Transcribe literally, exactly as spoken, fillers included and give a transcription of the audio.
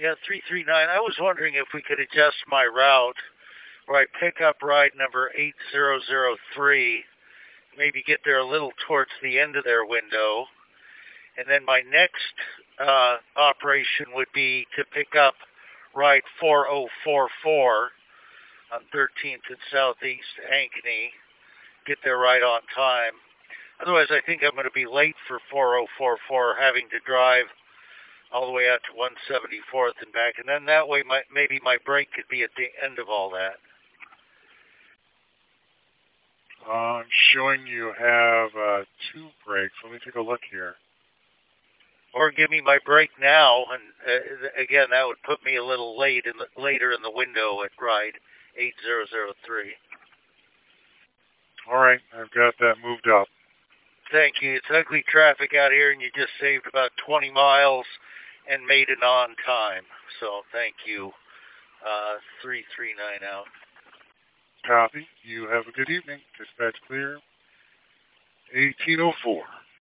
Yeah, three three nine. I was wondering if we could adjust my route where I pick up ride number eight zero zero three, maybe get there a little towards the end of their window, and then my next uh, operation would be to pick up ride four oh four four on thirteenth and Southeast Ankeny, get there right on time. Otherwise, I think I'm going to be late for four oh four four, having to drive all the way out to one seventy-fourth and back, and then that way my, maybe my break could be at the end of all that. Uh, I'm showing you have uh, two breaks. Let me take a look here. Or give me my break now, and uh, again, that would put me a little late in the, later in the window at ride eight zero zero three. All right, I've got that moved up. Thank you. It's ugly traffic out here, and you just saved about twenty miles and made it on time. So thank you. Uh, three three nine out. Copy. You have a good evening. Dispatch clear. eighteen oh four.